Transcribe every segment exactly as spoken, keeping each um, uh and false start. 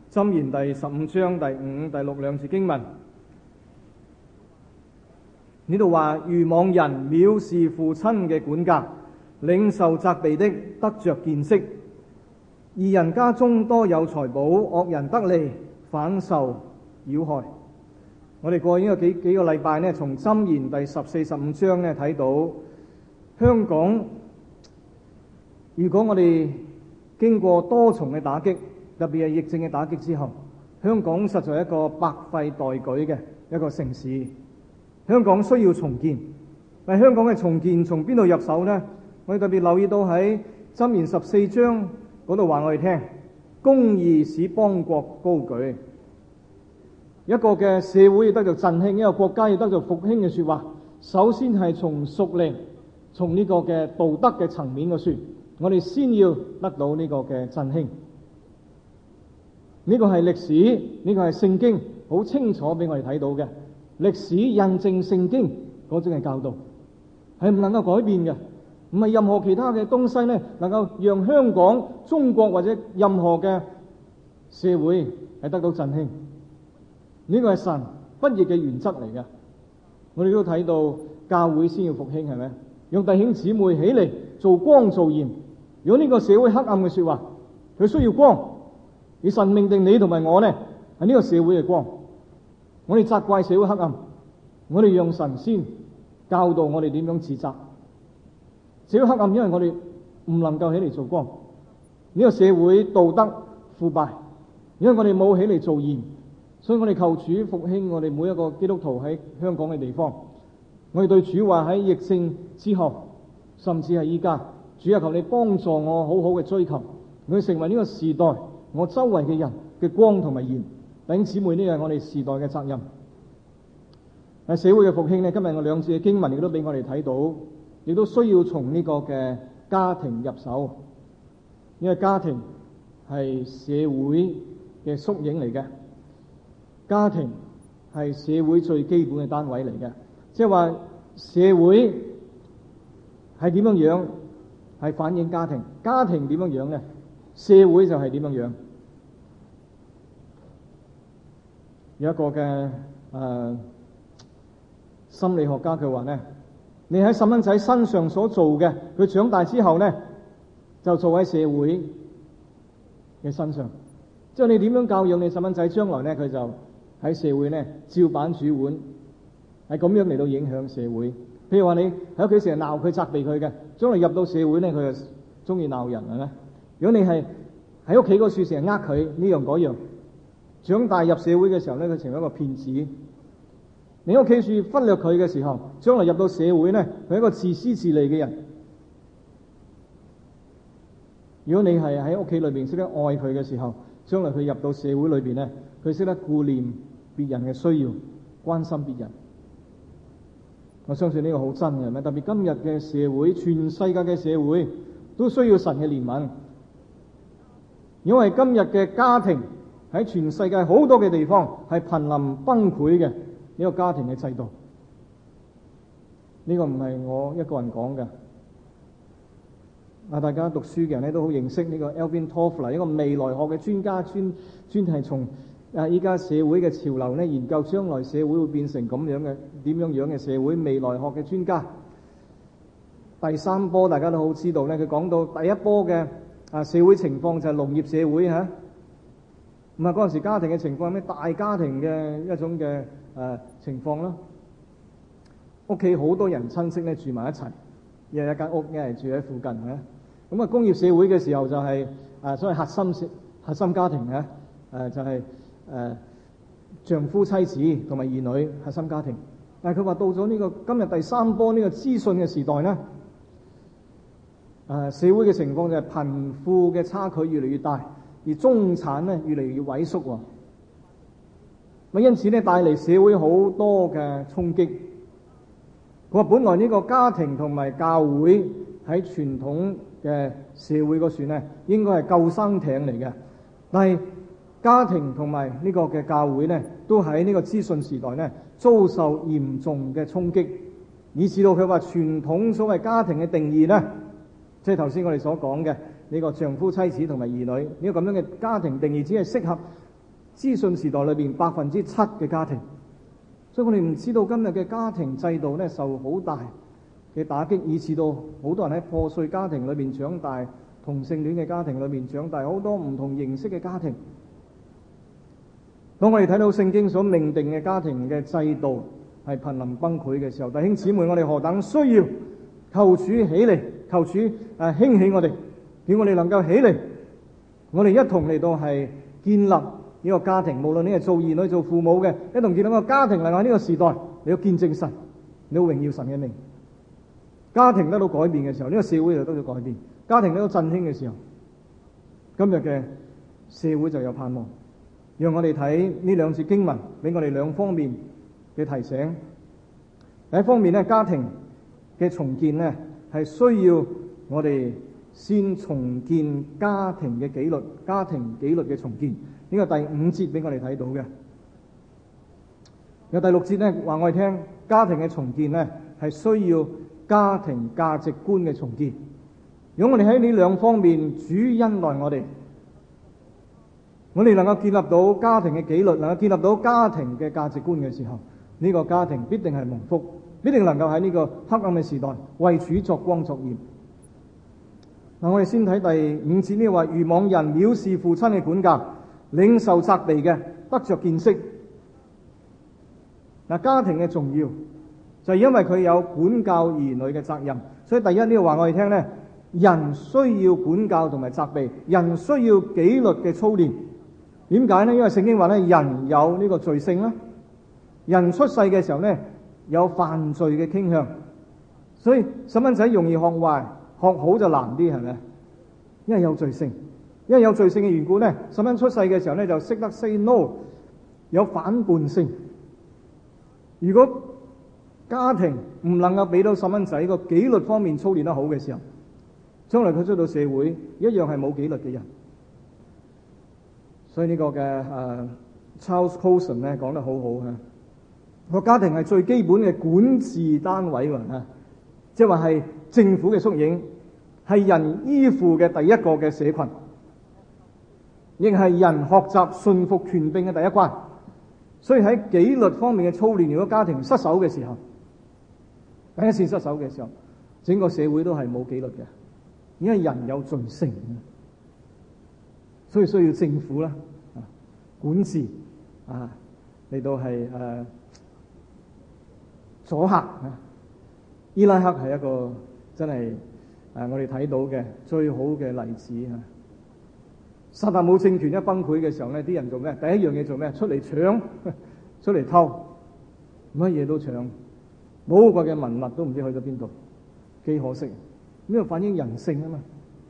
箴言第十五章第五、第六兩節經文，呢度話：愚妄人藐視父親嘅管教，領受責備的得着見識。義人家中多有財寶，惡人得利反受擾害。我哋過去呢個幾幾個禮拜呢，從箴言第十四、十五章呢睇到香港，如果我哋經過多重嘅打擊，特別係疫症嘅打擊之後，香港實在係一個百廢待舉嘅一個城市。香港需要重建，但係香港嘅重建從邊度入手呢？我哋特別留意到喺箴言十四章嗰度話我哋聽，公義使邦國高舉。一個嘅社會要得到振興，一個國家要得到復興嘅說話，首先係從屬靈、從呢個嘅道德嘅層面嘅說，我哋先要得到呢個嘅振興。呢個係歷史，呢個係聖經好清楚俾我哋睇到嘅。歷史印證聖經嗰種嘅教導係唔能夠改變嘅，唔係任何其他嘅東西呢能夠讓香港、中國或者任何嘅社會係得到振興。呢個係神不義嘅原則嚟嘅。我哋都睇到教會先要復興，係咪？用弟兄姊妹起嚟做光做鹽。如果呢個社會黑暗嘅說話，佢需要光。而神命定你同埋我呢，係呢個社會嘅光。我哋責怪社會黑暗，我哋讓神先教導我哋點樣自責。社會黑暗，因為我哋唔能夠起嚟做光。呢個社會道德腐敗，因為我哋冇起嚟做鹽。所以我哋求主復興我哋每一個基督徒喺香港嘅地方。我哋對主話喺疫症之後，甚至係依家，主啊，求你幫助我好好嘅追求，我要成為呢個時代我周圍嘅人嘅光同埋鹽。弟兄姊妹，呢係我哋時代嘅責任。喺社會嘅復興呢，今日我兩節嘅經文亦都俾我哋睇到，亦都需要從呢個嘅家庭入手，因為家庭係社會嘅縮影嚟嘅。家庭係社會最基本嘅單位嚟嘅，即係話社會係點樣樣，係反映家庭。家庭點樣樣呢？社會就係點樣樣。有一個嘅誒、呃、心理學家佢話呢，你喺細蚊仔身上所做嘅，佢長大之後呢，就做喺社會嘅身上。即係你點樣教養你細蚊仔，將來呢，佢就喺社會呢照板煮碗，係咁樣嚟到影響社會。譬如話你喺屋企成日鬧佢、責備佢嘅，將來入到社會呢，佢就中意鬧人係咪？如果你係喺屋企嗰處成日呃佢呢樣嗰樣，長大入社會嘅時候呢，佢成為一個騙子。你喺屋企處忽略佢嘅時候，將來入到社會呢，佢係一個自私自利嘅人。如果你係喺屋企裏邊識得愛佢嘅時候，將來佢入到社會裏邊呢，佢識得顧念別人嘅需要，關心別人。我相信呢個好真嘅，咪特別今日嘅社會，全世界嘅社會都需要神嘅憐憫，因為今日嘅家庭喺全世界好多嘅地方係瀕臨崩潰嘅呢個家庭嘅制度。呢個唔係我一個人講嘅，啊，大家讀書嘅人咧都好認識呢個 Alvin Toffler，一個未來學嘅專家，專專係從啊依家社會嘅潮流咧研究將來社會會變成咁樣嘅點樣樣嘅社會，未來學嘅專家。第三波大家都好知道咧，佢講到第一波嘅啊社會情況就係農業社會嚇，咁啊嗰陣時家庭嘅情況係咩？大家庭嘅一種嘅誒、呃、情況啦，屋企好多人親戚咧住埋一齊，一係一間屋，一係住喺附近嚇。咁啊工業社會嘅時候就係、是、啊所謂核心核心家庭嚇，誒就係、是。誒、呃、丈夫妻子同埋兒女核心家庭，但係佢話到咗呢、這個今日第三波呢個資訊嘅時代呢，誒、呃、社會嘅情況就係貧富嘅差距越嚟越大，而中產呢越嚟越萎縮喎。咁因此呢帶嚟社會好多嘅衝擊。佢話本來呢個家庭同埋教會喺傳統嘅社會嗰處呢應該係救生艇嚟嘅，但係家庭同埋呢個嘅教會呢，都喺呢個資訊時代呢遭受嚴重嘅衝擊，以至到佢話傳統所謂家庭嘅定義呢，即係頭先我哋所講嘅呢個丈夫妻子同埋兒女呢個咁樣嘅家庭定義，只係適合資訊時代裏邊百分之七嘅家庭，所以我哋唔知道今日嘅家庭制度咧受好大嘅打擊，以致到好多人喺破碎家庭裏邊長大，同性戀嘅家庭裏邊長大，好多唔同形式嘅家庭。當我哋睇到聖經所命定嘅家庭嘅制度係瀕臨崩潰嘅時候，弟兄姊妹，我哋何等需要求主起嚟，求主誒興起我哋，叫我哋能夠起嚟，我哋一同嚟到係建立呢個家庭。無論你係做兒女做父母嘅，一同建立一個家庭，能夠喺呢個時代你要見證神，你要榮耀神嘅名。家庭得到改變嘅時候，呢個社會就得到改變；家庭得到振興嘅時候，今日嘅社會就有盼望。讓我哋睇呢兩節經文，俾我哋兩方面嘅提醒。第一方面咧，家庭嘅重建咧，係需要我哋先重建家庭嘅紀律，家庭紀律嘅重建。呢個第五節俾我哋睇到嘅。有第六節咧，話我哋聽家庭嘅重建咧，係需要家庭價值觀嘅重建。如果我哋喺呢兩方面主恩待我哋，我哋能夠建立到家庭嘅紀律，能夠建立到家庭嘅價值觀嘅時候，呢個家庭必定係蒙福，必定能夠喺呢個黑暗嘅時代為主作光作鹽。嗱，我哋先睇第五節呢，話愚妄人藐視父親嘅管教，領受責備嘅得着見識。嗱，家庭嘅重要就係因為佢有管教兒女嘅責任，所以第一呢個話我哋聽呢，人需要管教同埋責備，人需要紀律嘅操練。點解呢？因為聖經話咧，人有呢個罪性啦，人出世嘅時候咧有犯罪嘅傾向，所以細蚊仔容易學壞，學好就難啲，係咪？因為有罪性，因為有罪性嘅緣故咧，細蚊出世嘅時候咧就識得 say no， 有反叛性。如果家庭唔能夠俾到細蚊仔個紀律方面操練得好嘅時候，將來佢出到社會一樣係冇紀律嘅人。所以呢個嘅誒、uh, Charles Colson 咧講得好好嚇，個家庭係最基本嘅管治單位喎嚇，即係話係政府嘅縮影，係人依附嘅第一個嘅社群，亦係人學習順服權柄嘅第一關。所以喺紀律方面嘅操練，如果家庭失守嘅時候，第一次失守嘅時候，整個社會都係冇紀律嘅，因為人有罪性。所以需要政府啦，啊，管治啊，嚟到係誒阻嚇啊。伊拉克係一個真係誒、啊、我哋睇到嘅最好嘅例子啊。薩達姆政權一崩潰嘅時候咧，啲人做咩？第一樣嘢做咩？出嚟搶，出嚟偷，乜嘢都搶，冇個嘅文物都唔知去到邊度，幾可惜。呢個反映人性啊嘛。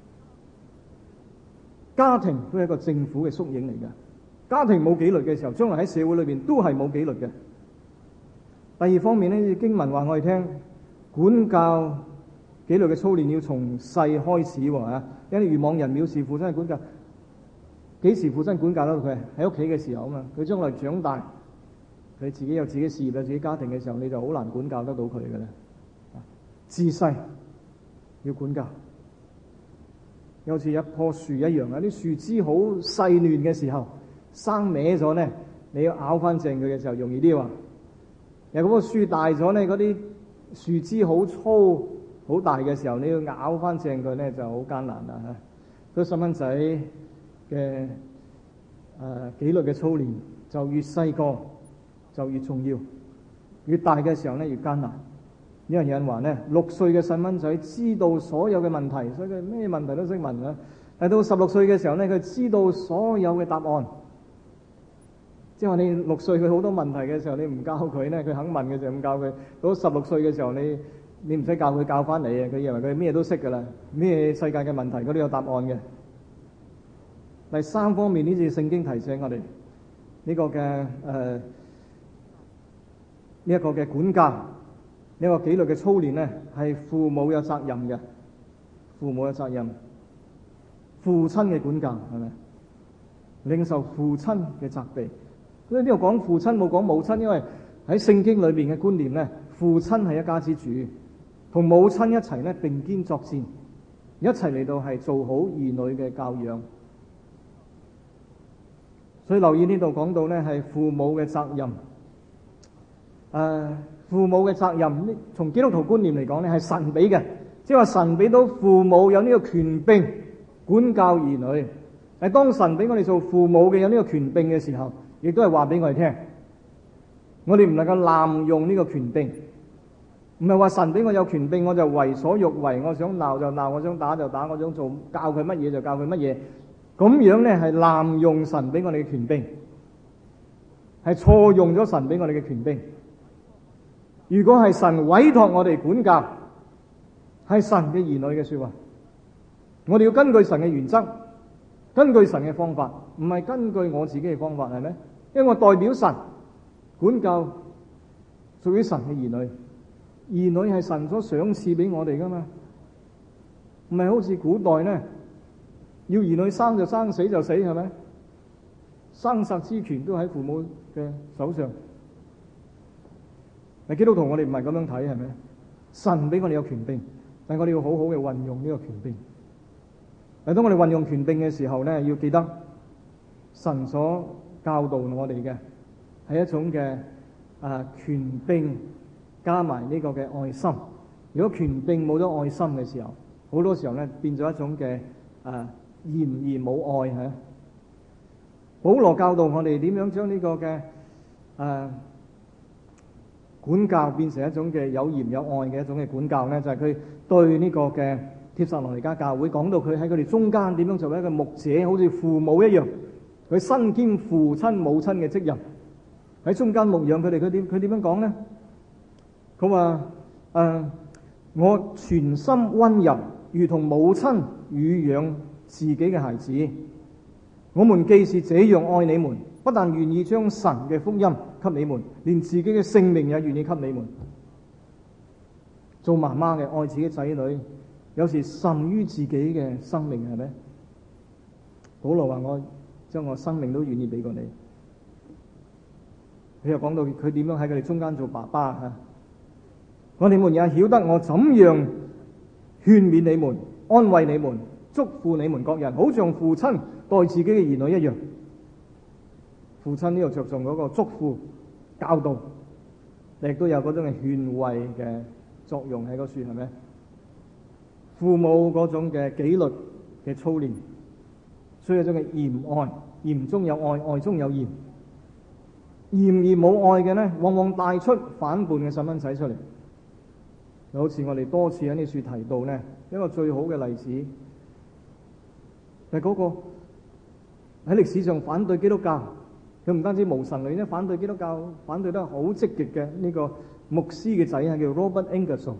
家庭都係一個政府嘅縮影嚟嘅，家庭冇紀律嘅時候，將來喺社會裏邊都係冇紀律嘅。第二方面呢，經文話我哋聽，管教紀律嘅操練要從細開始喎嚇，因為愚妄人藐視父親嘅管教，幾時父親管教到佢？喺屋企嘅時候啊嘛，佢將來長大，佢自己有自己事業有自己家庭嘅時候，你就好難管教得到佢嘅啦。自細要管教。好似一棵樹一樣啊！啲樹枝好細嫩嘅時候，生歪咗咧，你要拗翻正佢嘅時候容易啲喎。又嗰個樹大咗咧，嗰啲樹枝好粗好大嘅時候，你要拗翻正佢咧就好艱難啦嚇。所以細蚊仔嘅誒紀律嘅操練，就越細個就越重要，越大嘅時候咧越艱難。因為有人話咧，六歲嘅細蚊仔知道所有嘅問題，所以佢咩問題都識問啊。但到十六歲嘅時候咧，佢知道所有嘅答案。即係話你六歲佢好多問題嘅時候，你唔教佢咧，佢肯問嘅就咁教佢。到十六歲嘅時候，你你唔使教佢教翻你啊！佢以為佢咩都識噶啦，咩世界嘅問題佢都有答案嘅。第三方面，呢次聖經提醒我哋呢個嘅誒呢一個嘅管教。呢個紀律嘅操練咧，係父母有責任嘅，父母有責任，父親嘅管教係咪？領受父親嘅責備。所以呢度講父親冇講母親，因為喺聖經裏邊嘅觀念咧，父親係一家之主，同母親一齊咧並肩作戰，一齊嚟到係做好兒女嘅教養。 所以留意呢度講到呢係父母嘅責任。誒、呃，父母嘅責任，從基督徒觀念嚟講呢係神俾嘅，即係話神俾到父母有呢個權柄管教兒女。係當神俾我哋做父母嘅有呢個權柄嘅時候，亦都係話俾我哋聽，我哋唔能夠濫用呢個權柄。唔係話神俾我有權柄，我就為所欲為，我想鬧就鬧，我想打就打，我想做教佢乜嘢就教佢乜嘢。咁樣呢係濫用神俾我哋嘅權柄，係錯用咗神俾我哋嘅權柄。如果係神委託我哋管教，係神嘅兒女嘅說話，我哋要根據神嘅原則，根據神嘅方法，唔係根據我自己嘅方法，係咪？因為我代表神管教屬於神嘅兒女，兒女係神所賞賜俾我哋噶嘛，唔係好似古代呢，要兒女生就生，死就死，係咪？生殺之權都喺父母嘅手上。但基督徒我哋唔係咁樣睇，係咪？神俾我哋有權柄，但係我哋要好好嘅運用呢個權柄。但當我哋運用權柄嘅時候呢，要記得神所教導我哋嘅係一種嘅啊權柄加埋呢個嘅愛心。如果權柄冇咗愛心嘅時候，好多時候呢變咗一種嘅啊嚴而冇愛嚇。保羅教導我哋點樣將呢個嘅啊管教變成一種嘅有鹽有愛嘅一種嘅管教呢，就係佢對呢個嘅帖撒羅尼迦教會講到佢喺佢哋中間點樣做一個牧者，好似父母一樣，佢身兼父親母親嘅職任，喺中間牧養佢哋。佢點佢點樣講呢？佢話誒，我全心溫柔，如同母親乳養自己嘅孩子。我們既是這樣愛你們，不但願意將神嘅福音給你們，連自己嘅性命也願意給你們。做媽媽嘅愛自己仔女，有時甚於自己嘅生命，係咪？保羅話我將我生命都願意俾過你。佢又講到佢點樣喺佢哋中間做爸爸吓。我你們也曉得我怎樣勸勉你們，安慰你們，囑咐你們各人，好像父親待自己嘅兒女一樣。父親呢度着重嗰個囑咐教導，亦都有嗰種嘅勸慰嘅作用喺嗰處，係咪？父母嗰種嘅紀律嘅操練，所以有一種嘅嚴愛，嚴中有愛，愛中有嚴。嚴而冇愛嘅呢，往往帶出反叛嘅細蚊仔出嚟。好似我哋多次喺呢處提到呢，一個最好嘅例子係嗰個喺歷史上反對基督教，佢唔單止無神論咧，反對基督教反對得好積極嘅呢個牧師嘅仔係叫 Robert Ingersoll。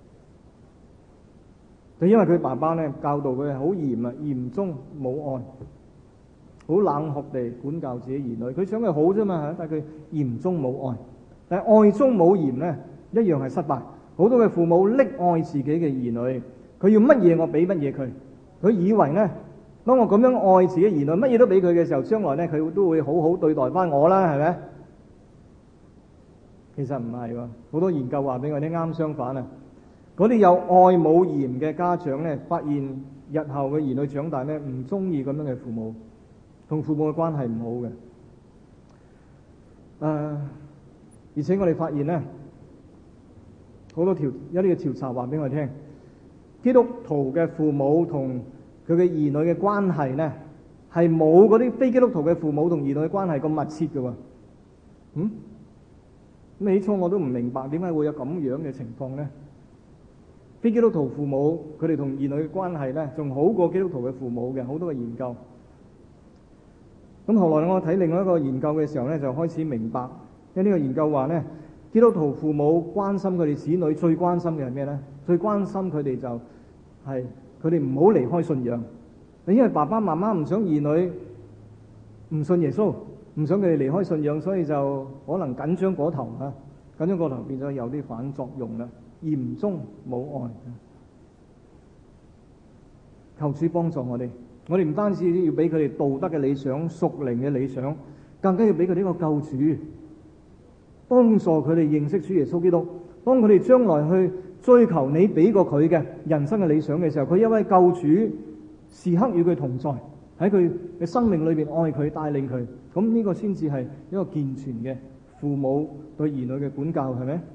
就因為佢爸爸咧教導佢係好嚴啊，嚴中冇愛，好冷酷地管教自己兒女。佢想佢好啫嘛，但係佢嚴中冇愛，但係愛中冇嚴咧，一樣係失敗。好多嘅父母溺愛自己嘅兒女，佢要乜嘢我俾乜嘢佢，佢以為咧，當我咁樣愛自己兒女，乜嘢都俾佢嘅時候，將來咧佢都會好好對待翻我啦，係咪？其實唔係喎，好多研究話俾我聽啱相反啊！嗰啲有愛冇嚴嘅家長咧，發現日後嘅兒女長大咧唔中意咁樣嘅父母，同父母嘅關係唔好嘅。誒、呃，而且我哋發現咧，好多調有啲嘅調查話俾我哋聽，基督徒嘅父母同佢嘅兒女嘅關係咧，係冇嗰啲非基督徒嘅父母同兒女嘅關係咁密切嘅喎。嗯？咁起初我都唔明白點解會有咁樣嘅情況咧？非基督徒父母佢哋同兒女嘅關係咧，仲好過基督徒嘅父母嘅，好多嘅研究。咁後來我睇另外一個研究嘅時候咧，就開始明白，因為呢個研究話咧，基督徒父母關心佢哋子女最關心嘅係咩咧？最關心佢哋就係佢哋唔好離開信仰。因為爸爸媽媽唔想兒女唔信耶穌，唔想佢哋離開信仰，所以就可能緊張過頭啊，緊張過頭變咗有啲反作用啦。嚴中冇愛，求主幫助我哋。我哋唔單止要俾佢哋道德嘅理想、屬靈嘅理想，更加要俾佢哋一個救主，幫助佢哋認識主耶穌基督。當佢哋將來去追求你俾過佢嘅人生嘅理想嘅時候，佢一位救主時刻與佢同在， 喺佢嘅生命裏邊愛佢帶領佢，咁呢個先至係一個健全嘅父母對兒女嘅管教，係咪？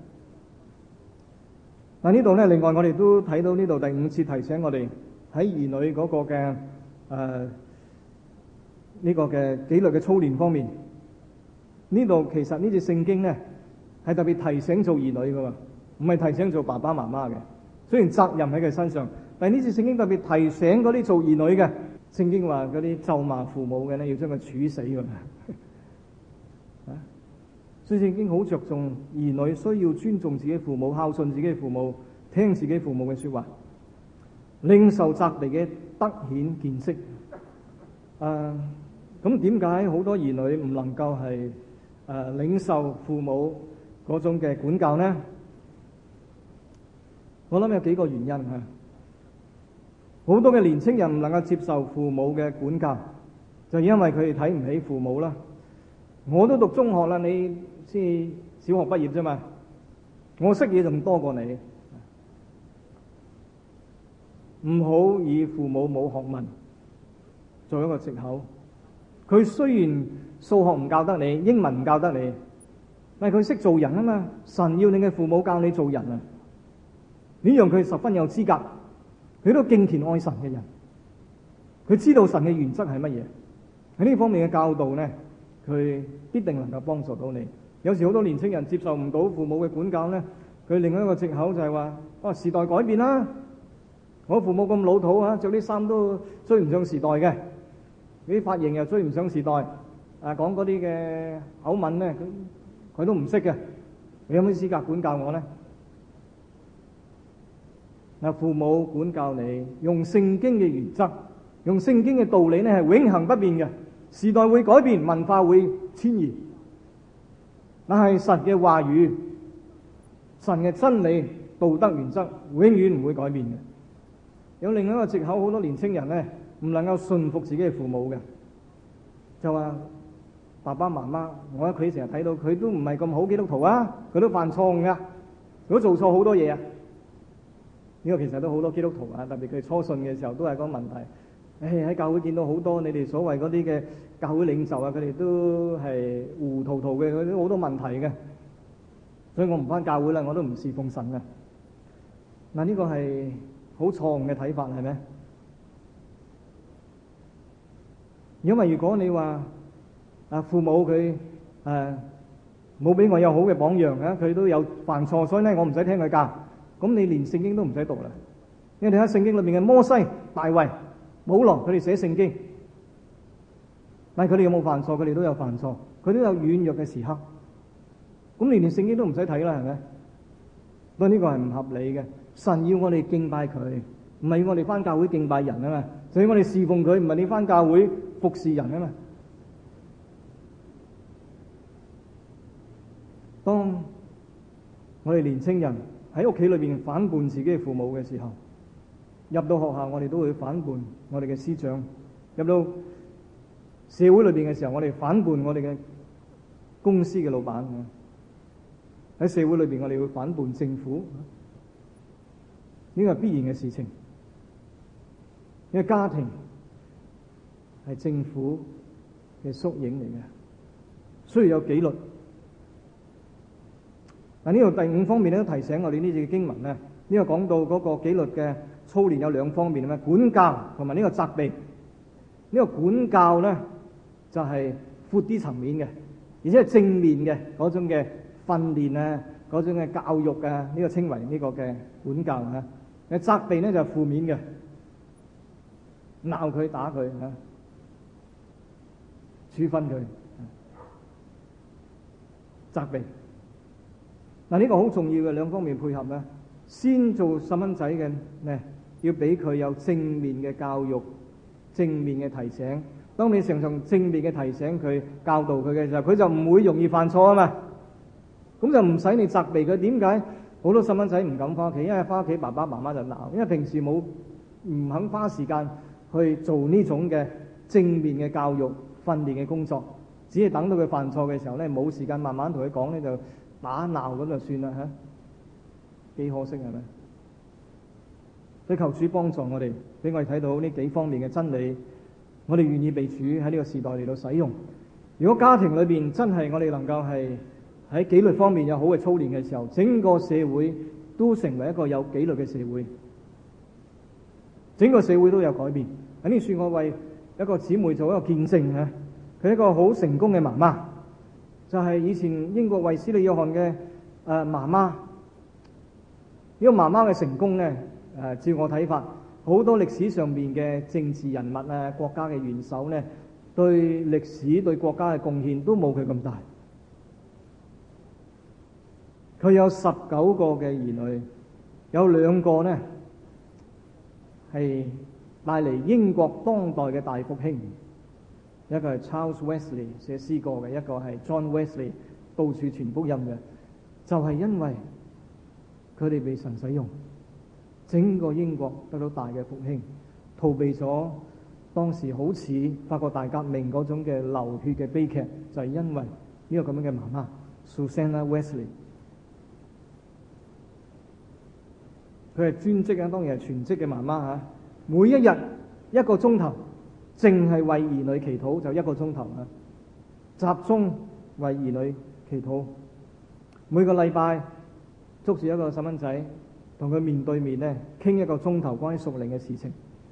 但呢度咧，另外我哋都睇到呢度第五次提醒我哋喺兒女嗰個嘅誒呢個嘅紀律嘅操練方面，呢度其實呢節聖經咧係特別提醒做兒女噶嘛，唔係提醒做爸爸媽媽嘅。雖然責任喺佢身上，但係呢節聖經特別提醒嗰啲做兒女嘅。聖經話嗰啲咒罵父母嘅咧，要將佢處死㗎。啊，所以聖經好着重兒女需要尊重自己父母、孝順自己父母、聽自己父母嘅說話，領受責備嘅得顯見識。誒，咁點解好多兒女唔能夠係誒領受父母嗰種嘅管教呢？我諗有幾個原因嚇。好多嘅年青人唔能夠接受父母嘅管教，就因為佢哋睇唔起父母啦。我都讀中學啦，你先小學畢業啫嘛，我識嘢仲多過你。唔好以父母冇學問做一個藉口。佢雖然數學唔教得你，英文唔教得你，但係佢識做人啊嘛。神要你嘅父母教你做人啊，呢樣佢十分有資格。佢都敬虔愛神嘅人，佢知道神嘅原則係乜嘢，喺呢方面嘅教導呢，佢必定能夠幫助到你。有時好多年青人接受唔到父母嘅管教呢，佢另外一個藉口就係話：啊，時代改變啦，我父母咁老土啊，着啲衫都追唔上時代嘅，啲髮型又追唔上時代，啊，講嗰啲嘅口吻呢，佢佢都唔識嘅，你有咩資格管教我呢？嗱，父母管教你，用聖經嘅原則，用聖經嘅道理呢，係永恆不變嘅。時代會改變，文化會遷移，但係神嘅話語、神嘅真理、道德原則，永遠唔會改變嘅。有另外一個藉口，好多年青人呢，唔能夠順服自己嘅父母嘅，就話爸爸媽媽，我喺佢成日睇到佢都唔係咁好基督徒啊，佢都犯錯誤噶，佢都做錯好多嘢啊。呢個其實都好多基督徒啊，特別佢初信嘅時候都係個問題。誒，喺教會見到好多你哋所謂嗰啲嘅教會領袖啊，佢哋都係糊糊塗塗嘅，佢都好多問題嘅。所以我唔返教會啦，我都唔侍奉神嘅。嗱，呢個係好錯誤嘅睇法，係咪？因為如果你話啊父母佢誒冇俾我有好嘅榜樣啊，佢都有犯錯，所以咧我唔使聽佢教。咁你連聖經都唔使讀啦，因為你喺聖經裏面嘅摩西、大衛、保羅，佢哋寫聖經，但係佢哋有冇犯錯？佢哋都有犯錯，佢都有軟弱嘅時刻。咁你連聖經都唔使睇啦，係咪？所以呢個係唔合理嘅。神要我哋敬拜佢，唔係要我哋返教會敬拜人啊嘛，所以我哋侍奉佢，唔係你返教會服侍人啊嘛。當我哋年青人喺屋企裏邊反叛自己嘅父母嘅時候，入到學校我哋都會反叛我哋嘅師長；入到社會裏邊嘅時候，我哋反叛我哋嘅公司嘅老闆；喺社會裏邊我哋會反叛政府，呢個係必然嘅事情。因為家庭係政府嘅縮影嚟嘅，需要有紀律。嗱，呢度第五方面咧都提醒我哋呢節經文咧，呢個講到嗰個紀律嘅操練有兩方面啊嘛，管教同埋呢個責備。呢個管教咧就係闊啲層面嘅，而且係正面嘅嗰種嘅訓練啊，嗰種嘅教育啊，呢個稱為呢個嘅管教啊。誒，責備咧就係負面嘅，鬧佢打佢啊，處分佢，責備。嗱，呢個好重要嘅兩方面配合咧，先做細蚊仔嘅咧，要俾佢有正面嘅教育、正面嘅提醒。當你常常正面嘅提醒佢、教導佢嘅時候，佢就唔會容易犯錯啊嘛。咁就唔使你責備佢。點解好多細蚊仔唔敢翻屋企？因為翻屋企爸爸媽媽就鬧，因為平時冇唔肯花時間去做呢種嘅正面嘅教育訓練嘅工作，只係等到佢犯錯嘅時候咧，冇時間慢慢同佢講咧就打鬧咁就算啦嚇，幾可惜係咪？所以求主幫助我哋，俾我哋睇到呢幾方面嘅真理， 我哋願意被主喺呢個時代嚟到使用。如果家庭裏邊真係我哋能夠係喺紀律方面有好嘅操練嘅時候，整個社會都成為一個有紀律嘅社會，整個社會都有改變。喺呢處我為一個姊妹做一個見證啊，佢係一個好成功嘅媽媽，就係、是、以前英國衛斯理約翰嘅誒媽媽。呢、這個媽媽嘅成功呢，誒照我睇法，好多歷史上面嘅政治人物啊、國家嘅元首呢，對歷史對國家嘅貢獻都冇佢咁大。佢有十九個嘅兒女，有兩個呢係帶嚟英國當代嘅大復興。一個係 Charles Wesley 寫詩歌嘅，一個係 John Wesley 到處傳福音嘅。就係、是、因為佢哋被神使用，整個英國得到大嘅復興，逃避咗當時好似法國大革命嗰種嘅流血嘅悲劇，就係、是、因為呢個咁樣嘅媽媽 Susanna Wesley。佢係專職啊，當然係全職嘅媽媽嚇。每一日一個鐘頭，淨係為兒女祈禱，就一個鐘頭啊，集中為兒女祈禱。每個禮拜捉住一個細蚊仔，同佢面對面咧傾一個鐘頭關於屬靈嘅事情，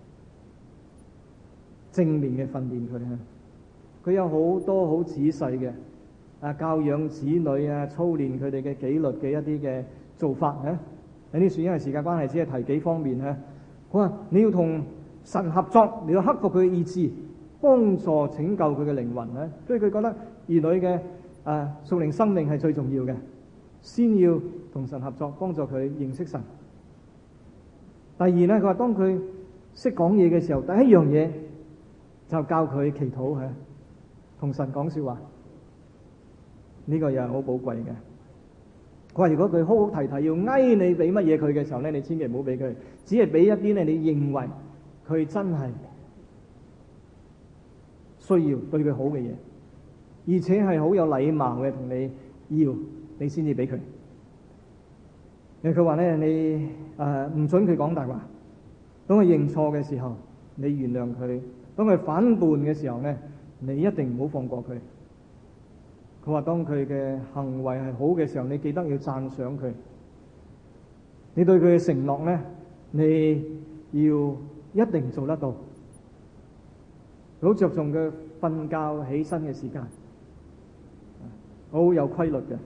正面嘅訓練佢啊。佢有好多好仔細嘅啊教養子女啊，操練佢哋嘅紀律嘅一啲嘅做法啊。喺呢處因為時間關係，只係提幾方面啊。佢話你要同神合作，你要克服佢嘅意志，幫助拯救佢嘅靈魂啊。所以佢覺得兒女嘅啊屬靈生命係最重要嘅，先要同神合作，幫助佢認識神。第二咧，佢話當佢識講嘢嘅時候，第一樣嘢就教佢祈禱嚇，同神講説話。呢、這個又係好寶貴嘅。佢話如果佢哭哭啼啼要嗌你俾乜嘢佢嘅時候咧，你千祈唔好俾佢，只係俾一啲咧你認為佢真係需要對佢好嘅嘢，而且係好有禮貌嘅同你要，你先至俾佢。因為佢話咧，你誒唔准佢講大話。當佢認錯嘅時候，你原諒佢；當佢反叛嘅時候咧，你一定唔好放過佢。佢話當佢嘅行為係好嘅時候，你記得要讚賞佢。你對佢嘅承諾咧，你要一定做得到。好着重佢瞓覺起身嘅時間，好有規律嘅。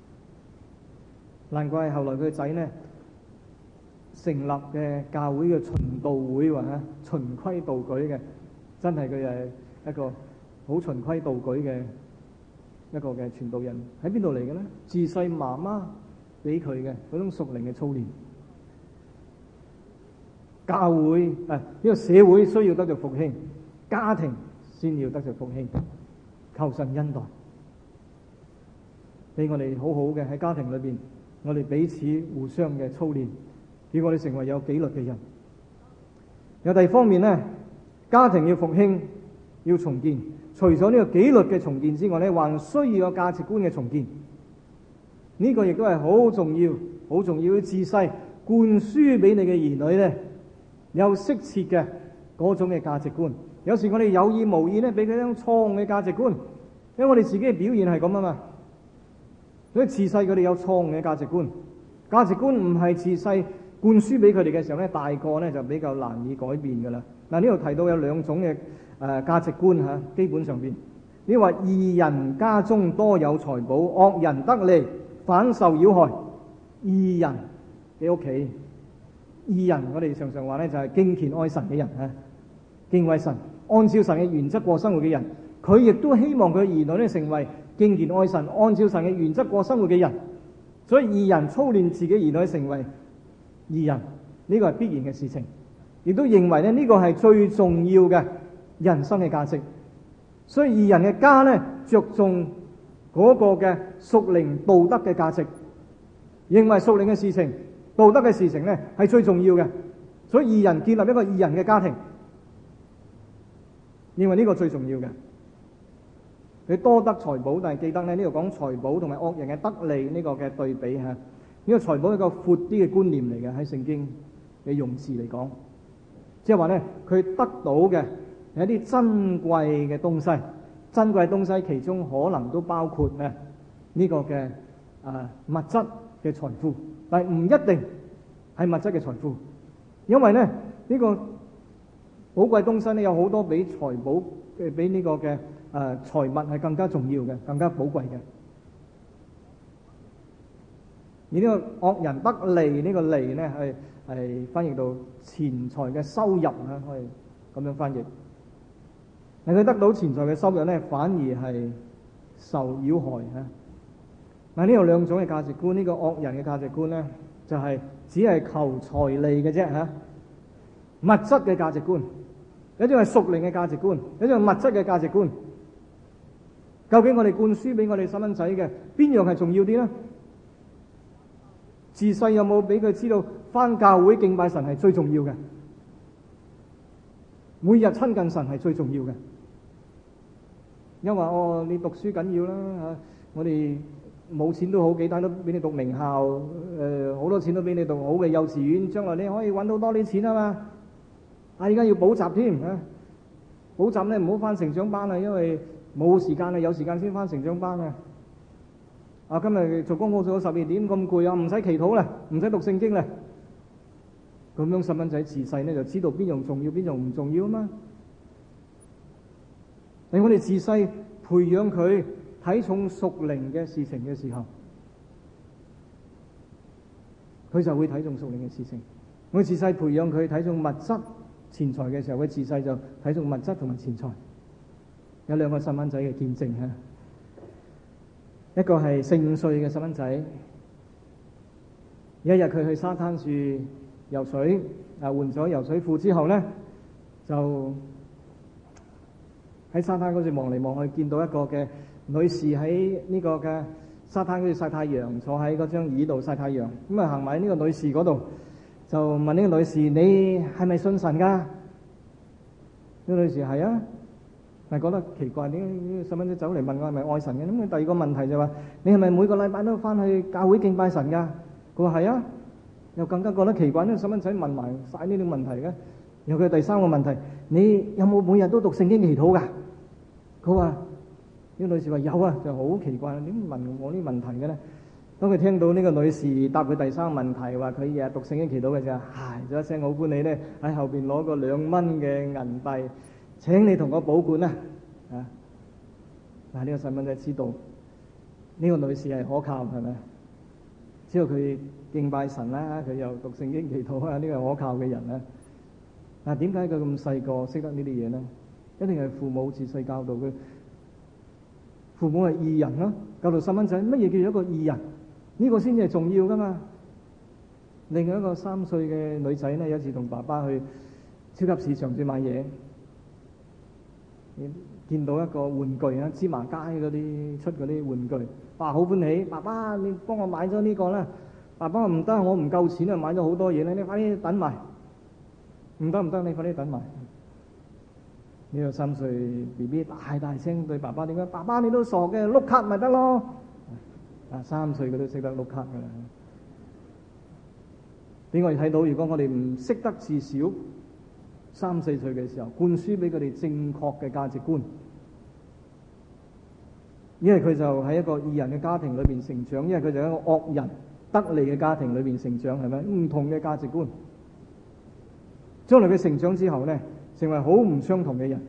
難怪後來佢個仔呢成立嘅教會嘅循道會話啊，循規蹈矩嘅，真係佢係一個好循規蹈矩嘅一個嘅傳道人。喺邊度嚟嘅咧？自細媽媽俾佢嘅嗰種屬靈嘅操練。教會誒呢個社會需要得着復興，家庭先要得着復興。求神恩待，俾我哋好好嘅喺家庭裏邊，我哋彼此互相嘅操練，叫我哋成為有紀律嘅人。有第二方面呢，家庭要復興，要重建。除咗呢個紀律嘅重建之外呢，還需要有價值觀嘅重建。呢、這個亦都係好重要，好重要。要自細灌輸俾你嘅兒女呢，有適切嘅嗰種嘅價值觀。有時我哋有意無意呢，俾佢一種錯誤嘅價值觀，因為我哋自己嘅表現係咁啊嘛。所以自細佢哋有錯誤嘅價值觀，價值觀唔係自細灌輸俾佢哋嘅時候咧，大個咧就比較難以改變噶啦。嗱，呢度提到有兩種嘅誒價值觀嚇，基本上邊你話義人家中多有財寶，惡人得利反受擾害。義人嘅屋企，義人我哋常常話咧就係敬虔愛神嘅人嚇，敬畏神，按照神嘅原則過生活嘅人，佢亦都希望佢兒女咧成為敬虔愛神，按照神嘅原則過生活嘅人。所以義人操練自己兒女成為義人，呢個係必然嘅事情，亦都認為咧呢個係最重要嘅人生嘅價值。所以義人嘅家咧着重嗰個嘅屬靈道德嘅價值，認為屬靈嘅事情、道德嘅事情咧係最重要嘅。所以義人建立一個義人嘅家庭，認為呢個最重要嘅。你多得財寶，但係記得咧呢度講財寶同埋惡人嘅得利呢個嘅對比嚇。呢個財寶係一個闊啲嘅觀念嚟嘅，喺聖經嘅用詞嚟講，即係話咧佢得到嘅係一啲珍貴嘅東西。珍貴東西其中可能都包括咧呢個嘅啊物質嘅財富，但係唔一定係物質嘅財富，因為咧呢個寶貴東西咧有好多比財寶嘅比呢個嘅誒財物係更加重要嘅，更加寶貴嘅。而呢個惡人得利呢個利咧係係翻譯到錢財嘅收入啊，可以咁樣翻譯。但佢得到錢財嘅收入咧，反而係受擾害啊！嗱，呢度兩種嘅價值觀，呢個惡人嘅價值觀咧，就係只係求財利嘅啫嚇，物質嘅價值觀，有一種係屬靈嘅價值觀，有一種係物質嘅價值觀。究竟我哋灌輸俾我哋細蚊仔嘅邊樣係重要啲咧？自細有冇俾佢知道返教會敬拜神係最重要嘅？每日親近神係最重要嘅。因為哦，你讀書緊要啦嚇，我哋冇錢都好，幾大都俾你讀名校，誒、呃、好多錢都俾你讀好嘅幼稚園，將來你可以揾到多啲錢啊嘛。啊，而家要補習添啊，補習咧唔好返成長班啊，因為冇時間啊，有時間先返成長班啊。啊，今日做功課做到十二點咁攰啊，唔使祈禱啦，唔使讀聖經啦。咁樣細蚊仔自細咧就知道邊樣重要，邊樣唔重要啊嘛。令我哋自細培養佢睇重屬靈嘅事情嘅時候，佢就會睇重屬靈嘅事情。我哋自細培養佢睇重物質錢財嘅時候，佢自細就睇重物質同埋錢財。有兩個細蚊仔嘅見證嚇，一個係四五歲嘅細蚊仔，有一日佢去沙灘樹游水，啊換咗游水褲之後咧，就喺沙灘嗰度望嚟望去，見到一個嘅女士喺呢個嘅沙灘嗰度曬太陽，坐喺嗰張椅度曬太陽。咁啊行埋呢個女士嗰度，就問呢個女士：你係咪信神㗎？呢個女士係啊，但係覺得奇怪，點解呢個細蚊仔走嚟問我係咪愛神嘅？咁佢第二個問題就話：你係咪每個禮拜都翻去教會敬拜神㗎？佢話係啊，又更加覺得奇怪，呢個細蚊仔問埋曬呢啲問題嘅。然後佢第三個問題：你有冇每日都讀聖經祈禱㗎？佢話呢個女士話有啊，就好奇怪，點問我呢啲問題嘅咧？當佢聽到呢個女士答佢第三個問題，話佢日日讀聖經祈禱嘅時候，唉咗一聲好歡喜咧，喺後邊攞個兩蚊嘅銀幣，請你同我保管啦啊！嗱，呢個細蚊仔知道呢個女士係可靠，係咪？知道佢敬拜神啦，佢又讀聖經祈禱啊，呢個係可靠嘅人咧。嗱，點解佢咁細個識得呢啲嘢咧？一定係父母自細教導佢，父母係義人啦，教導細蚊仔乜嘢叫做一個義人？呢個先至係重要噶嘛。另外一個三歲嘅女仔咧，有一次同爸爸去超級市場去買嘢，見到一個玩具啊，芝麻街嗰啲出嗰啲玩具，哇好歡喜！爸爸，你幫我買咗呢個啦。爸爸話唔得，我唔夠錢啊，買咗好多嘢咧，你快啲等埋。唔得唔得，你快啲等埋。呢個三歲 B B 大大聲對爸爸點解？爸爸你都傻嘅，碌卡咪得咯。啊，三歲佢都識得碌卡噶啦。俾我哋睇到，如果我哋唔識得至少三四歲嘅時候灌輸俾佢哋正確嘅價值觀，因為佢就喺一個義人嘅家庭裏邊成長，因為佢就喺一個惡人得利嘅家庭裏邊成長，係咪？唔同嘅價值觀，將來佢成長之後咧，成為好唔相同嘅人。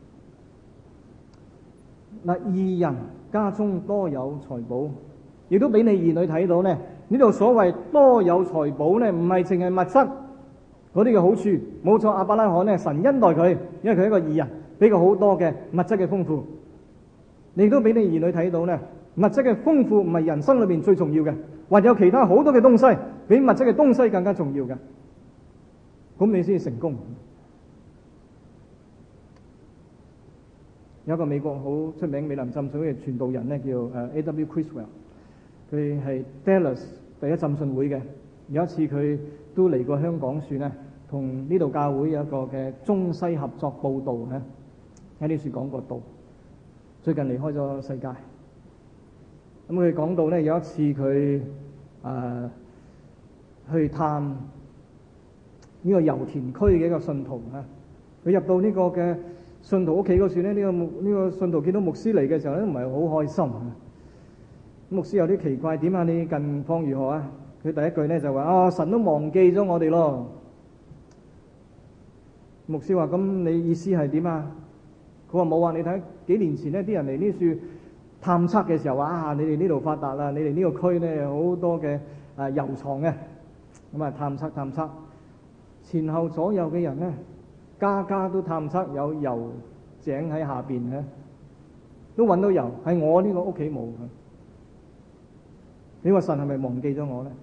嗱，義人家中多有財寶，亦都俾你兒女睇到咧。呢度所謂多有財寶咧，唔係淨係物質嗰啲嘅好處。冇錯，亞伯拉罕咧，神恩待佢，因為佢係一個義人，俾佢好多嘅物質嘅豐富。你亦都俾你兒女睇到咧，物質嘅豐富唔係人生裏邊最重要嘅，或者有其他好多嘅東西比物質嘅東西更加重要嘅，咁你先至成功。有一個美國好出名美林浸信會嘅傳道人咧，叫誒 A W Criswell， 佢係 Dallas 第一浸信會嘅。有一次佢都嚟過香港算咧，同呢度教會有一個嘅中西合作佈道咧，喺呢處講過道。最近離開咗世界。咁佢講到咧，有一次佢誒、呃、去探呢個油田區嘅一個信徒啊，佢入到呢個嘅信徒屋企嗰時咧，呢、這個呢、這個信徒見到牧師嚟嘅時候咧，都唔係好開心。牧師有啲奇怪，點啊？你近況如何啊？佢第一句咧就話：啊，神都忘記咗我哋咯。牧師話：咁你意思係點啊？佢話冇啊！你睇幾年前呢啲人嚟呢處探測嘅時候話：啊，你哋呢度發達啦，你哋呢個區咧好多嘅誒油藏嘅，咁啊探測探測，前後左右嘅人咧，家家都探測有油井喺下邊嘅，都揾到油，係我呢個屋企冇嘅。你話神係咪忘記咗我咧？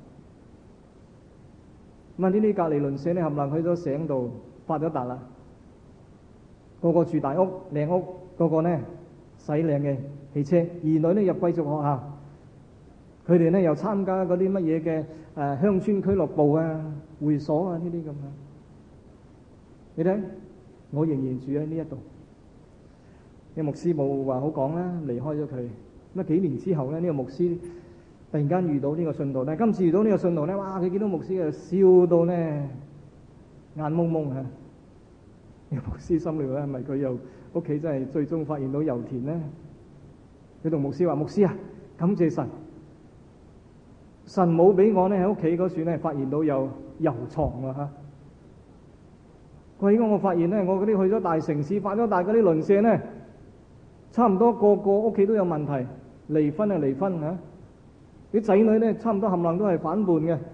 問呢啲隔離鄰舍咧，冚唪唥去咗省度發咗達啦，個個住大屋靚屋，個個咧使靚嘅汽車，兒女咧入貴族學校，佢哋咧又參加嗰啲乜嘢嘅誒鄉村俱樂部啊、會所啊呢啲咁樣。你睇，我仍然住喺呢一度。呢個牧師冇話好講啦，離開咗佢。咁啊幾年之後咧，呢個牧師突然間遇到呢個信徒咧，今次遇到呢個信徒咧，哇！佢見到牧師就笑到咧眼蒙蒙啊！呢個牧師心裏咧，係咪佢又屋企真係最終發現到油田咧？佢同牧師話：牧師啊，感謝神，神冇俾我咧喺屋企嗰處咧發現到有油藏啊！嚇！佢應該我發現咧，我嗰啲去咗大城市發咗大嗰啲鄰舍咧，差唔多個個屋企都有問題，離婚啊離婚嚇！啲仔女咧，差唔多冚唪唥都係反叛嘅，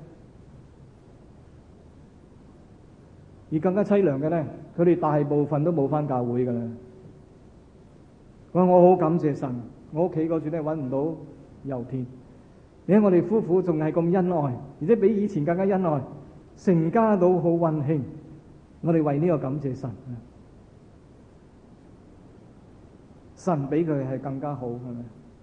而更加凄涼嘅咧，佢哋大部分都冇返教會㗎啦。我話我好感謝神，我屋企嗰處咧揾唔到油田，而且我哋夫婦仲係咁恩愛，而且比以前更加恩愛，成家都好溫馨。我哋為呢個感謝神，神俾佢係更加好，係咪？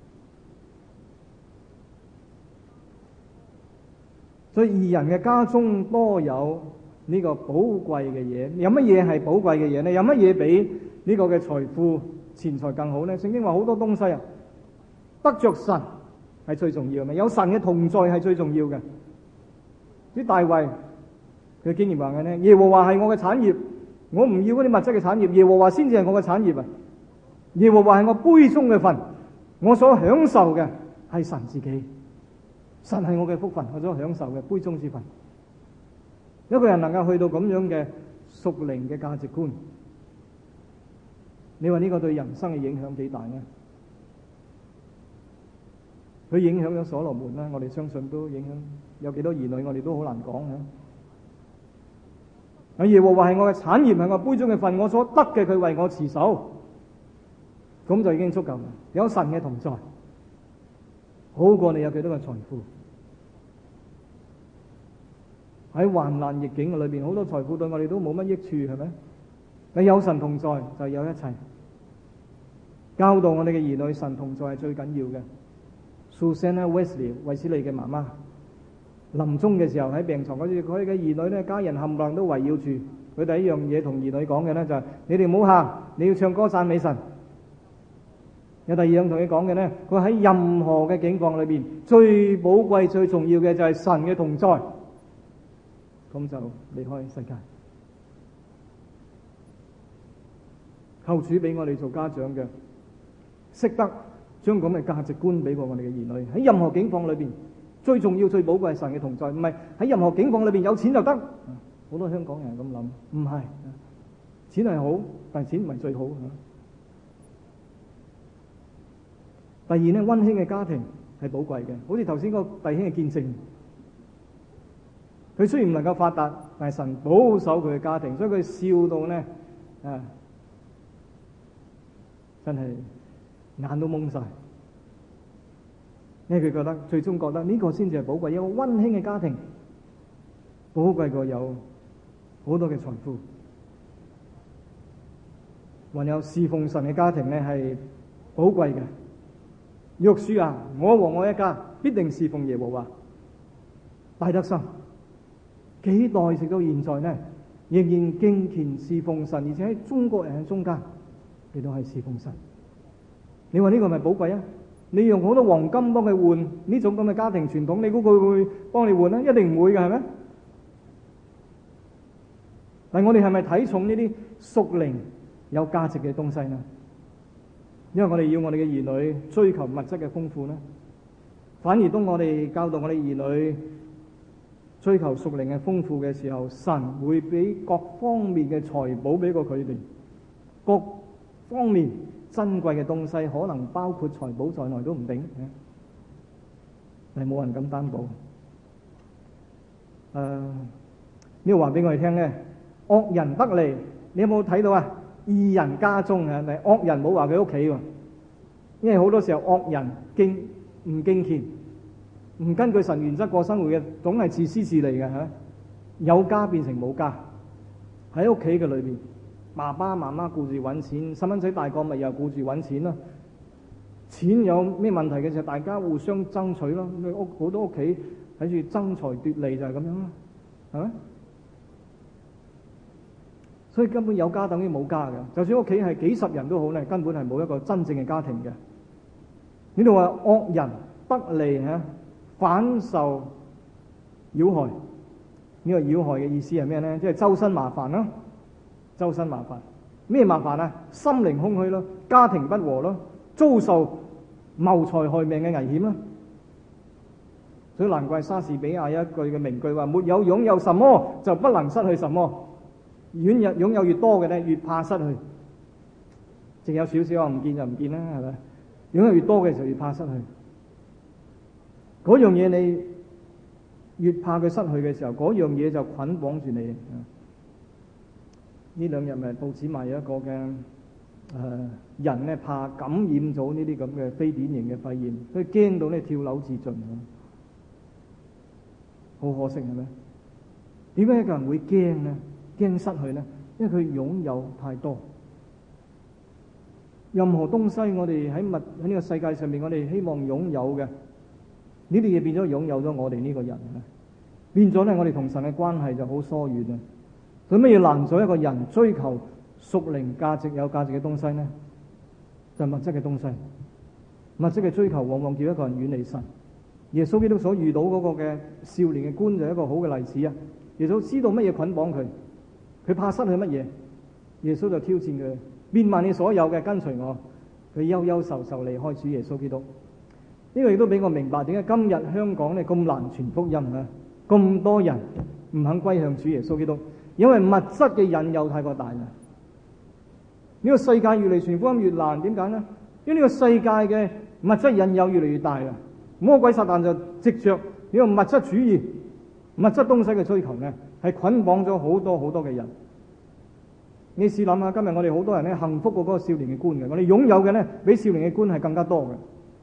所以義人嘅家中多有呢個寶貴嘅嘢。有乜嘢係寶貴嘅嘢呢？有乜嘢比呢個嘅財富、錢財更好呢？聖經話好多東西啊，得着神係最重要嘅，有神嘅同在係最重要嘅。啲大衛佢經驗話嘅呢，耶和華係我嘅產業，我唔要嗰啲物質嘅產業，耶和華先至係我嘅產業啊！耶和華係我杯中嘅份，我所享受嘅係神自己。神係我嘅福分，我所享受嘅杯中之分。一個人能夠去到咁樣嘅屬靈嘅價值觀，你話呢個對人生嘅影響幾大呢？佢影響咗所羅門啦，我哋相信都影響有幾多兒女，我哋都好難講嘅。耶和華係我嘅產業，係我杯中嘅份，我所得嘅佢為我持守，咁就已經足夠啦。有神嘅同在，好過你有幾多個財富。喺患難逆境嘅裏邊，好多財富對我哋都冇乜益處，係咪？你有神同在就有一切。教導我哋嘅兒女，神同在係最緊要嘅。Susanna Wesley 衛斯理嘅媽媽臨終嘅時候喺病床嗰處，佢嘅兒女咧，家人冚唪唥都圍繞住佢。第一樣嘢同兒女講嘅咧就係：你哋唔好喊，你要唱歌讚美神。有第二樣同佢講嘅咧，佢喺任何嘅境況裏邊，最寶貴、最重要嘅就係神嘅同在。咁就離開世界。求主俾我哋做家長嘅，識得將咁嘅價值觀俾過我哋嘅兒女。喺任何境況裏邊，最重要、最寶貴係神嘅同在，唔係喺任何境況裏邊有錢就得。好多香港人咁諗，唔係，錢係好，但係錢唔係最好。第二呢，溫馨嘅家庭係寶貴嘅，好似頭先嗰個弟兄嘅見證。佢雖然唔能夠發達，但係神保守佢嘅家庭，所以佢笑到呢，啊，真係眼都蒙晒。因為佢覺得最終覺得呢個先至係寶貴，一個溫馨嘅家庭寶貴過有好多嘅財富。還有侍奉神嘅家庭呢係寶貴嘅。約書亞，我和我一家必定侍奉耶和華。戴德生幾代直到現在呢，仍然敬虔侍奉神，而且喺中國人嘅中間，你都係侍奉神。你話呢個係咪寶貴啊？你用好多黃金幫佢換呢種咁嘅家庭傳統，你估佢會幫你換啊？一定唔會嘅，係咪？但係我哋係咪睇重呢啲屬靈有價值嘅東西呢？因為我哋要我哋嘅兒女追求物質嘅豐富呢，反而當我哋教導我哋兒女追求屬靈嘅豐富嘅時候，神會俾各方面嘅財寶俾過佢哋，各方面珍貴嘅東西，可能包括財寶在內都唔定，但係冇人敢擔保。誒、呃，呢個話俾我哋聽咧，惡人得利，你有冇睇到啊？義人家中啊，但係惡人冇話佢屋企喎，因為好多時候惡人敬唔敬虔，唔根據神原則過生活嘅，總係自私自利嘅嚇。有家變成冇家，喺屋企嘅裏邊，爸爸媽媽顧住揾錢，細蚊仔大個咪又顧住揾錢咯。錢有咩問題嘅時候，大家互相爭取咯。屋好多屋企喺住爭財奪利就係咁樣咯，係咪？所以根本有家等於冇家嘅，就算屋企係幾十人都好咧，根本係冇一個真正嘅家庭嘅。呢度話惡人得利嚇，反受擾害。呢個擾害嘅意思係咩咧？即係周身麻煩咯，周身麻煩。咩麻煩啊？心靈空虛咯，家庭不和咯，遭受謀財害命嘅危險啦。所以難怪莎士比亞有一句嘅名句話：沒有擁有什麼就不能失去什麼。遠日擁有越多嘅咧，越怕失去。淨有少少，我唔見就唔見啦，係咪？擁有越多嘅就越怕失去。嗰樣嘢你越怕佢失去嘅時候，嗰樣嘢就捆綁住你。呢兩日咪報紙賣有一個嘅誒、呃、人咧，怕感染咗呢啲咁嘅非典型嘅肺炎，佢驚到咧跳樓自盡。好可惜係咪？點解一個人會驚呢？驚失去呢？因為佢擁有太多。任何東西我哋喺物喺呢個世界上面，我哋希望擁有嘅呢啲嘢，變咗擁有咗我哋呢個人啊，變咗咧我哋同神嘅關係就好疏遠啊。所以咩要攔阻一個人追求屬靈價值有價值嘅東西呢？就係物質嘅東西。物質嘅追求往往叫一個人遠離神。耶穌基督所遇到嗰個嘅少年嘅官就係一個好嘅例子啊。耶穌知道乜嘢捆綁佢。佢怕失去乜嘢？耶穌就挑戰佢，變賣你所有嘅跟隨我。佢憂憂愁愁離開主耶穌基督。呢個亦都俾我明白點解今日香港咧咁難傳福音啊！咁多人唔肯歸向主耶穌基督，因為物質嘅引誘太過大啦。呢個世界越嚟傳福音越難，點解呢？因為呢個世界嘅物質引誘越嚟越大啦。魔鬼撒旦就藉着呢個物質主義、物質東西嘅追求咧，係捆綁咗好多好多嘅人。你試諗下，今日我哋好多人咧幸福過嗰個少年嘅官嘅，我哋擁有嘅咧比少年嘅官係更加多嘅。誒、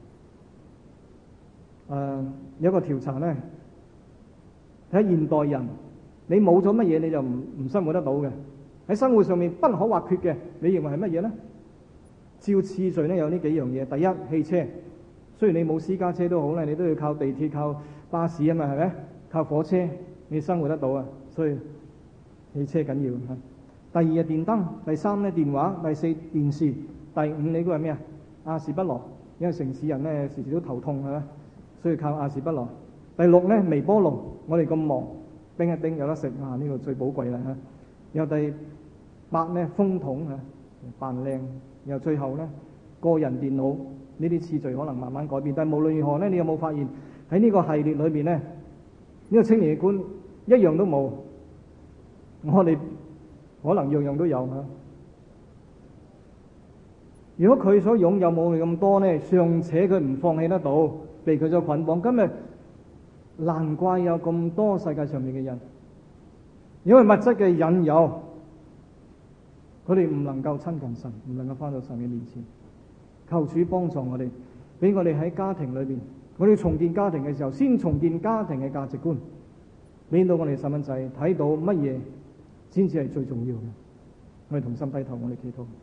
呃，有一個調查咧，睇現代人，你冇咗乜嘢你就唔唔生活得到嘅。喺生活上面不可或缺嘅，你認為係乜嘢咧？照次序咧有呢幾樣嘢。第一，汽車。雖然你冇私家車都好咧，你都要靠地鐵、靠巴士啊嘛，係咪？靠火車你生活得到啊，所以汽車緊要。第二係電燈，第三咧電話，第四電視，第五你估係咩啊？亞士不羅，因為城市人咧時時都頭痛係咪？所以靠亞士不羅。第六咧微波爐，我哋咁忙，叮一叮有得食啊，呢個最寶貴啦嚇。然後第八咧風筒嚇，扮靚。然後最後咧個人電腦，呢啲次序可能慢慢改變，但係無論如何咧，你有冇發現喺呢個系列裏邊咧，呢個青年嘅官一樣都冇，我哋可能樣樣都有嚇。如果佢所擁有冇你咁多咧，尚且佢唔放棄得到，被佢所捆綁，今日難怪有咁多世界上面嘅人，因為物質嘅引誘，佢哋唔能夠親近神，唔能夠返到神嘅面前。求主幫助我哋，俾我哋喺家庭裏邊，我哋重建家庭嘅時候，先重建家庭嘅價值觀，令到我哋細蚊仔睇到乜嘢先至係最重要嘅。我哋同心低頭，我哋祈禱。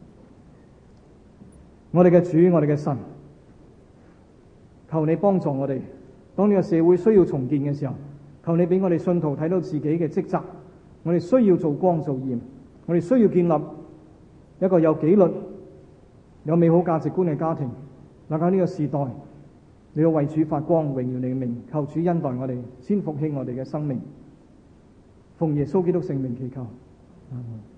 我哋嘅主，我哋嘅神，求你幫助我哋。當呢個社會需要重建嘅時候，求你俾我哋信徒睇到自己嘅職責。我哋需要做光做鹽，我哋需要建立一個有紀律、有美好價值觀嘅家庭。嗱，喺呢個時代，你要為主發光，榮耀你嘅名。求主恩待我哋，先復興我哋嘅生命。奉耶穌基督聖名祈求。阿門。